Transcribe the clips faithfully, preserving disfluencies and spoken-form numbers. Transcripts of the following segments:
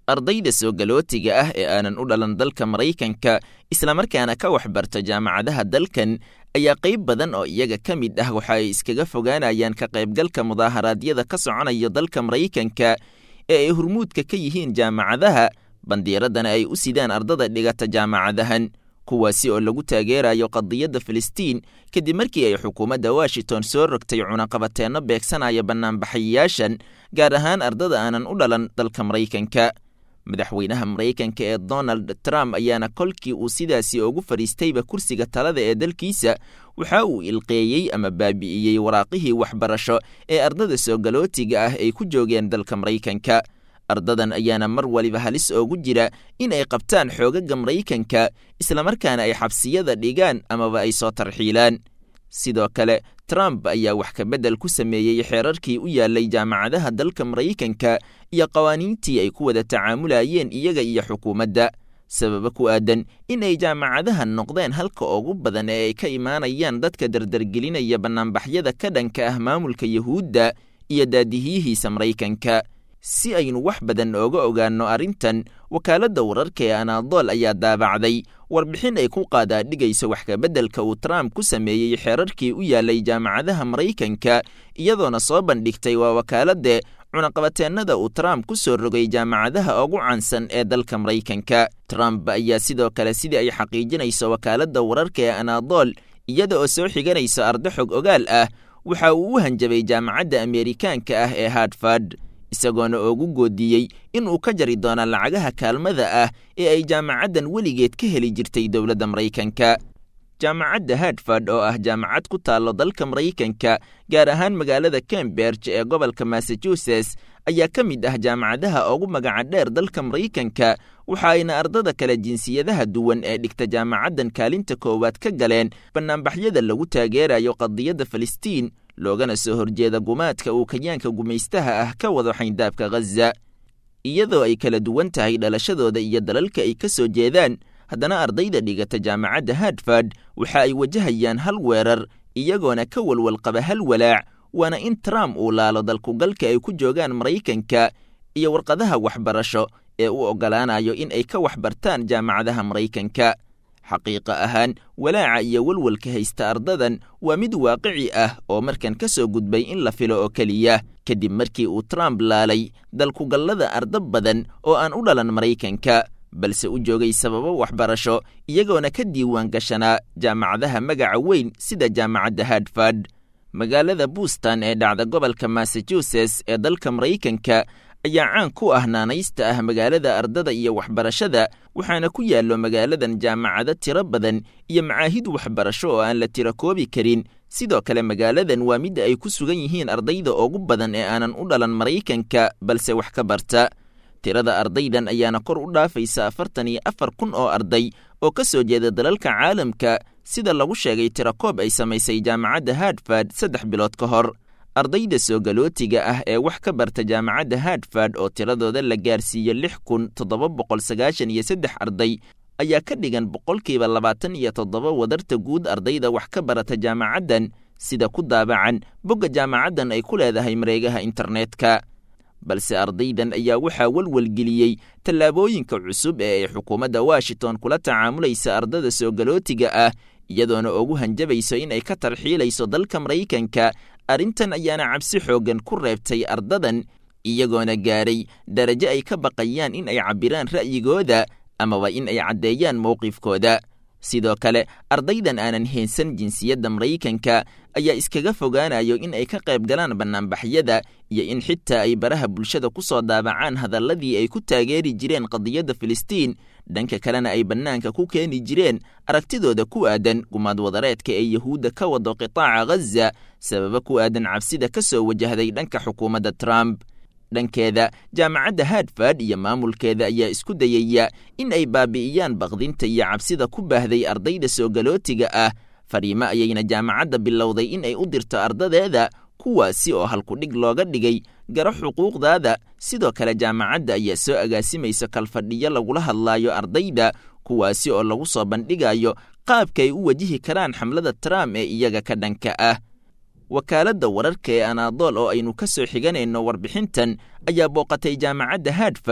ardayda soo galootiga ah ee aanan u dhalan dalka Maraykanka islamarkaana ka waxbarta jaamacadaha dalkan ayaa qayb badan oo iyaga ka mid ah waxa ay iskaga fogaanayaan ka qaybgalka mudaaharaadyada ka soconaya dalka Maraykanka ee ay hurmuudka ka yihiin jaamacadaha bandiiradana ay u sidaan ardada dhigata jaamacadahan kuwaasi oo lagu taageerayo qadiyadda Filistiin kadib markii ay xukuumadda Washington soo rogtay cunaqabateeno beegsanaya banaanbaxayaashan gaar ahaan ardada aanan u dhalan dalka Maraykanka madaxweynaha Maraykanka ee Donald Trump ayaana kolkii uu sidaasi ugu fariistayba kursiga talada ee dalkiisa waxa uu ilqeeyay ama baabi'iyay waraaqihii waxbarasho ee ardada soo galootiga ah ay ku joogeen dalka Maraykanka ardadan ayaana mar waliba halis ugu jira in ay qabtaan xoogaga Maraykanka isla markaana ay xabsiyada dhigaan amaba ay soo tarxiilaan sidoo kale Trump ayaa wax ka bedel ku sameeyay xeerarkii u yaalay jaamacadaha dalka Maraykanka iyo qawaaniintii ay ku wada tacaamulayeen iyaga iyo xukuumadda sabab ku aadan in ay jaamacadaha noqdeen halka ugu badan ee ay ka imaanayaan dadka dardargelinaya banaanbaxyada ka dhanka ah maamulka Yahuudda iyo daadihihiisa Maraykanka si aynu wax badan ooga ogaano arrintan wakaaladda wararka ee Anadolu ayaa daabacday warbixin ay ku qaada dhigayso wax ka bedelka uu Trump ku sameeyay xeerarkii u yaalay jaamacadaha Maraykanka iyadoona soo bandhigtay waa wakaaladda cunaqabateennada uu Trump ku soo rogay jaamacadaha ugu caansan ee dalka Maraykanka Trump ayaa sidoo kale sidii ay xaqiijinayso wakaaladda wararka ee Anadolu iyada oo soo xiganayso arday xog ogaal ah waxa uu u hanjabay jaamacadda Ameerikaanka ah ee Harvard isagoona ugu goodiyey in uu ka jari doono lacagaha kaalmada ah ee ay jaamacaddan weligeed ka heli jirtay dowladda Maraykanka jaamacadda Harvard oo ah jaamacad ku taalo dalka Maraykanka gaar ahaan magaalada Cambridge ee gobolka Massachusetts ayaa ka mid ah jaamacadaha ugu magaca dheer dalka Maraykanka waxa ayna ardada kala jinsiyadaha duwan ee dhigta jaamacaddan kaalinta koowaad ka galeen banaanbaxyada lagu taageerayo qadiyadda Filistiin loogana soo horjeeda gumaadka uu kayaanka gumaystaha ah ka wado xayndaabka Gaza iyadoo ay kala duwan tahay dhalashadooda iyo dalalka ay ka soo jeedaan haddana ardayda dhigata jaamacadda Harvard waxa ay wajahayaan hal weerar iyagoona ka walwal qaba hal walaac waana in Trump uu laalo dalku galka ay ku joogaan Maraykanka iyo warqadaha waxbarasho ee u ogolaanayo in ay ka waxbartaan jaamacadaha Maraykanka xaqiiqa ahaan walaaca iyo walwalka haysta ardadan waa mid waaqici ah oo markan ka soo gudbay in la filo oo kaliya kadib markii uu Trump laalay dalku gallada arda badan oo aan u dhalan Maraykanka balse u joogay sababo waxbarasho iyagoona ka diiwaan gashanaa jaamacadaha magaca weyn sida jaamacadda Harvard magaalada Boston ee dhacda gobolka Massachusetts ee dalka Maraykanka ayaa caan ku ah naanaysta ah magaalada ardada iyo waxbarashada waxaana ku yaallo magaaladan jaamacado tiro badan iyo macaahid waxbarasho oo aan la tiro koobi karin sidoo kale magaaladan waa mid ay ku sugan yihiin ardayda ugu badan ee aanan u dhalan Maraykanka balse wax ka barta tirada ardaydan ayaana kor u dhaafaysa afartan iyo afar kun oo arday oo ka soo jeeda dalalka caalamka sida lagu sheegay tirakoob ay samaysay jaamacadda Harvard saddex bilood ka hor ardayda soo galootiga ah ee wax ka barta jaamacadda Harvard oo tiradooda la gaarsiiyay lix kun toddoba boqol sagaashan iyo saddex arday ayaa ka dhigan boqolkiiba labaatan iyo toddoba wadarta guud ardayda wax ka barata jaamacaddan sida ku daabacan bogga jaamacaddan ay ku leedahay mareegaha internetka balse ardaydan ayaa waxaa walwalgeliyey tallaabooyinka cusub ee ay xukuumadda Washington kula tacaamulaysa ardada soo galootiga ah iyadoona ugu hanjabayso in ay ka tarxiilayso dalka Maraykanka arrintan ayaana cabsi xoogan ku reebtay ardadan iyagoona gaaray darajo ay ka baqayaan in ay cabiraan ra'yigooda amaba in ay caddeeyaan mowqifkooda sidoo kale ardaydan aanan heensan jinsiyadda Maraykanka ayaa iskaga fogaanayo in ay ka qayb galaan banaanbaxyada iyo in xitaa ay baraha bulshada ku soo daabacaan hadalladii ay ku taageeri jireen qadiyadda Filistiin dhanka kalena ay bannaanka ku keeni jireen aragtidooda ku aadan gumaad wadareedka ee Yahuudda ka wado qitaaca Gaza sababa ku aadan cabsida ka soo wajahday dhanka xukuumadda Trump dhankeeda jaamacadda Harvard iyo maamulkeeda ayaa isku dayaya in ay baabi'iyaan baqdinta iyo cabsida ku baahday ardayda soo galootiga ah fariimo ayayna jaamacadda bilowday in ay u dirto ardadeeda kuwaasi oo halku dhig looga dhigay garo xuquuqdaada sidoo kale jaamacadda ayaa soo agaasimaysa kalfadhiyo lagula hadlaayo ardayda kuwaasi oo lagu soo bandhigayo qaabka ay u wajihi karaan xamlada Trump ee iyaga ka dhanka ah wakaaladda wararka ee Anadolu oo aynu ka soo xiganayno warbixintan ayaa booqatay jaamacadda Harvard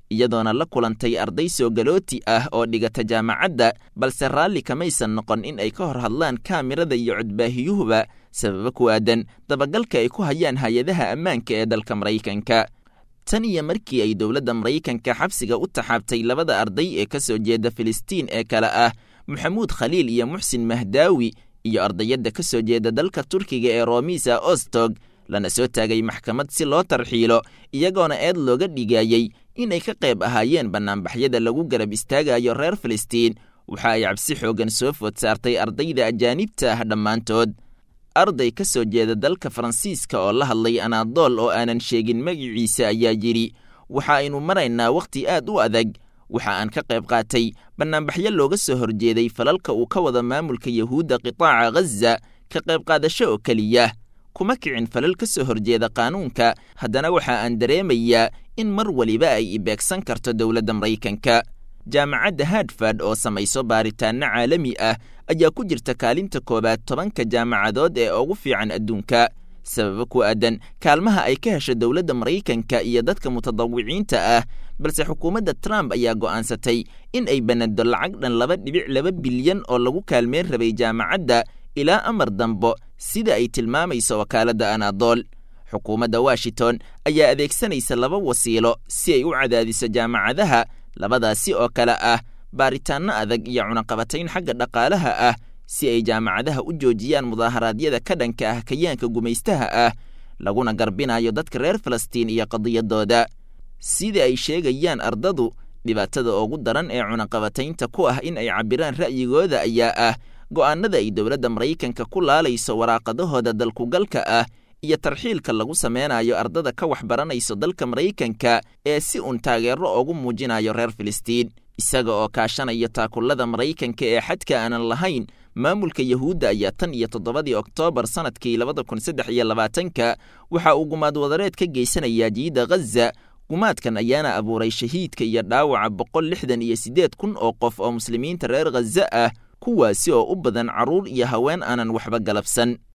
iyadoona la kulantay arday soo galooti ah oo dhigata jaamacadda balse raalli kamaysan noqon in ay ka hor hadlaan kaamirada iyo codbaahiyuhuba sababa ku aadan dabagalka ay ku hayaan hay-adaha ammaanka ee dalka maraykanka. tan iyo markii ay dowladda maraykanka xabsiga u taxaabtay labada arday ee ka soo jeeda filistiin ee kale ah maxamuud khaliil iyo muxsin mahdaawi iyo ardayadda ka soo jeeda dalka turkiga ee romisa ostog lana soo taagay maxkamad si loo tarxiilo iyagoona eed looga dhigayey inay ka qayb ahaayeen bannaanbaxyada lagu garab istaagayo reer filistiin, waxa ay cabsi xooggan soo food saartay ardayda ajaanibta ah dhammaantood. arday ka soo jeeda dalka faransiiska oo la hadlay anaadool oo aanan sheegin magiciisa ayaa yidhi waxa aynu maraynaa wakhti aad u adag, waxa aan ka qayb qaatay bannaanbaxyo looga soo horjeeday falalka uu ka wada maamulka yahuudda qitaaca ghaza, ka qayb qaadasho oo keliya kuma kicin falal ka soo horjeeda qaanuunka, haddana waxa aan dareemayaa in mar waliba ay ibeegsan karto dowladda maraykanka. jaamacadda hartford oo samayso baaritaanno caalami ah ayaa ku jirta kaalinta koowaad tobanka jaamacadood ee ugu fiican adduunka sababa ku aadan kaalmaha ay ka hesho dowladda maraykanka iyo dadka mutadawiciinta ah, balse xukuumadda Trump ayaa go'aansatay in ay banado lacag dhan laba dhibic laba bilyan oo lagu kaalmeyn rabay jaamacadda ilaa amar dambo sida ay tilmaamayso wakaaladda Anadol. xukuumadda Washington ayaa adeegsanaysa laba wasiilo si ay u cadaadiso jaamacadaha, labadaasi oo kale ah baaritaanno adag iyo cunaqabatayn xagga dhaqaalaha ah si ay jaamacadaha u joojiyaan mudaaharaadyada ka dhanka ah kayaanka gumaystaha ah laguna garbinayo dadka reer Falastiin iyo qadiyadooda. sida ay sheegayaan ardadu, dhibaatada ugu daran ee cunaqabataynta ku ah in ay cabiraan ra'yigooda ayaa ah go'aanada ay dowladda Maraykanka ku laalayso waraaqadahooda dalkugalka ah iyo tarxiilka lagu sameynayo ardada ka waxbaranayso dalka Maraykanka ee si un taageero ugu muujinayo reer Filistiin, isaga oo kaashanayo taakullada Maraykanka ee xadka aanan lahayn. maamulka Yahuudda ayaa tan iyo toddobadii Oktoobar sanadkii labada kun saddex iyo labaatanka waxa uu gumaad wadareed ka geysanayaa jiida Ghaza. gumaadkan ayaana abuuray shahiidka iyo dhaawaca boqol lixdan iyo siddeed kun oo qof oo muslimiinta reer Ghaza ah, kuwaasi oo u badan carruur iyo haween aanan waxba galabsan.